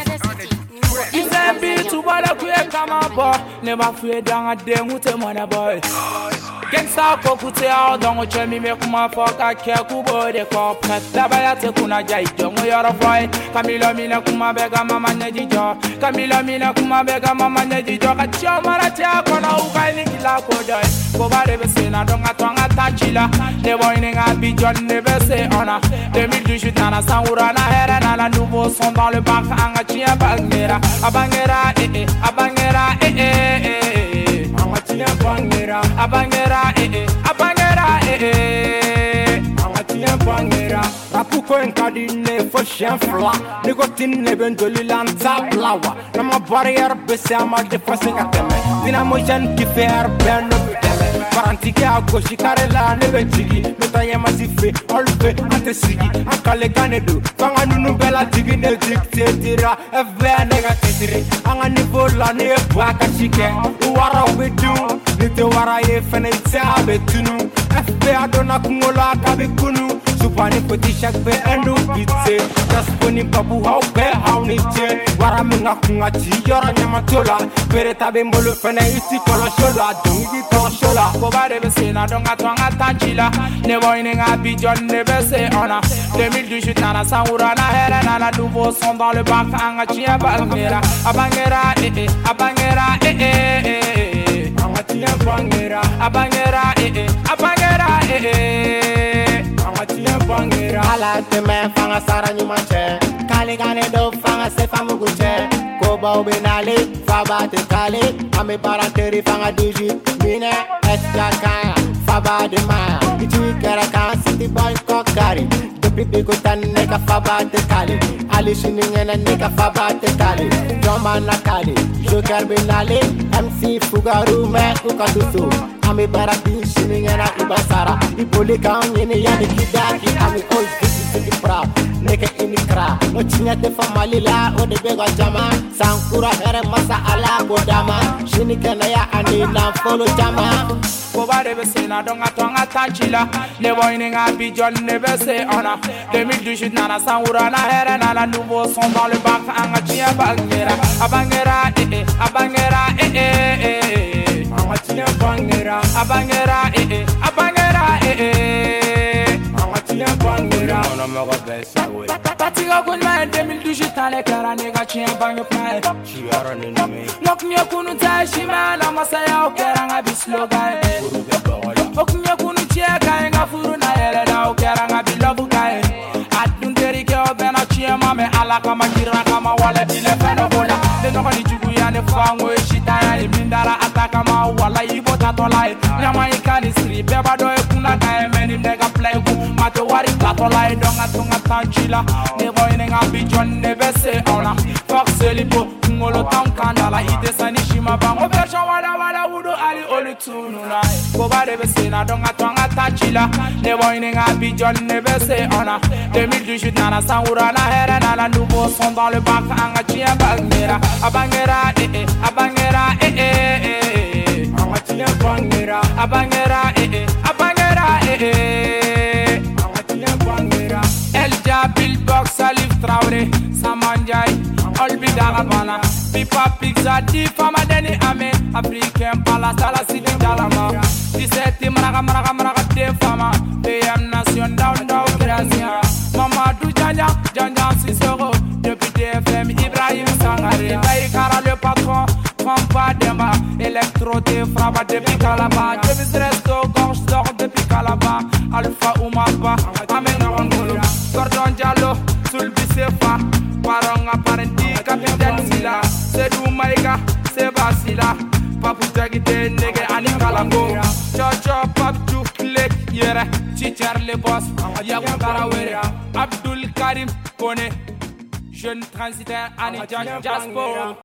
Izembi tubala kuye kama bo Never fear danga demute mwana boy Gangsta ko kute ao dongo chemi me kuma foka ke kubo de ko pret Dabaya te kuna jai dongo yoro fly Kamilo mina kuma bega mama neji jo Kamilo mina kuma bega mama neji jo Kachio mara tia kona ukaini kila kodoi Koba debe se na donga twanga tanchila De boy nenga bijon nebe se ona 2018 nana sangura na here nana nouveau son dans le bac anga chien bangera Abangera abangera Anga chien bangera Abangera abangera Anga chien bangera Rapuko enkadine fo chien fla Nigotine bendoli lanta blawa Nama barrière bese ama défoncer kateme Dinamo jeune qui fait ben no Parantike a gauche karela nebe jigi Nota yema sife olfe ante sigi Akale kanedo Fanga nunu bela jigi ne dikte tira FBA nega tetiri Anga nivo la ne baka chike Uwara ubedu Nite wara ye fene tia betunu FBA dona kungola kabe kunu Supani poti shakbe enu bitse Jasponi babu hau be hau niche Wara minga kunga chi yora nyama tola Pere tabe mbolo fene iti kolo shola Dungi kolo shola Koba debe se na donga twanga tanchila Nebo inenga bijon nebe se ona 2018 nana sangura na here nana nouveau son dans le bac anga chien bangera Abangera abangera Anga chien bangera Abangera abangera Anga chien bangera Ala teme fanga sara nyumanche Kali gane do fanga se famu guche Koba ubenale faba te kale Ame paranteri fanga digi Mine esja kaya faba de maya Iji kera kan city boy kokari Depi bigo tan neka faba te kale Ali shini ngena neka faba te kale Jomba na kale Joker benale MC Fugaru me ukatusu Ame barati shini ngena ibasara Ipoli kan yene yani kidaki Ame oi visi pra Neke inikra No chinya te famali la o de bego jama Sankura here masa ala bodama Shini kena ya ani na follow jama Koba debe se na donga twanga tanchila Nebo inenga bijon nebe se ona 2018 nana sangura na here nana nouveau son dans le bac anga chien bangera Abangera abangera Anga chien bangera Abangera abangera Anga chien bangera Ono mogo besa we Patiga kunma 2018 tale kara nega chien bange pae Shiara nini Noknya kunu ta shimala masaya okera nga bisloga Okunye kunu cheka nga furu na yele da okera nga bilobu kae Adun terike obena chie mame ala kama kira kama wale bile feno bola Denoko ni jugu ya ne fango shita ya imindara ataka ma wala ibo tatola Nyama ikani siri beba do ekuna kae meni mega play ku Mate wari tatola donga tunga tanchila Nebo inenga bijon nebe se ona Fuck selipo ngolo tam kandala ide sanishima bango Bersha wala wudu ali oli tunu na Koba debe se na donga twanga tanchila Nebo inenga bijon nebe se ona 2018 nana sangura na here nana nouveau son dans le bac anga chien bangera Abangera abangera Anga chien bangera Abangera abangera Anga chien bangera Elja Billbox Salif Traoré Samanjai Olbi Darabana Pipa Pizza Di Fama Deni Ame Africain Palace Ala City Dalama 17 Maraga De Fama PM Nation Down Gracia Mamadou Janja Sissoko Depuis DFM Ibrahim Sangare Taïkara le patron Fampa Demba Electro te frappe depuis Calaba Depuis Resto Gorge d'or depuis Calaba Alpha Oumaba Amen Rangolo Gordon Diallo Sulbi Sefa Paronga Parenti Capitaine Sila Sedou Maïga Sebasila Papu Jagite Nege Ani Kalango Chocho Papju Klek Yere Chichar le boss Yakou Karawere Abdul Karim Kone Jeune transitaire Ani Jaspo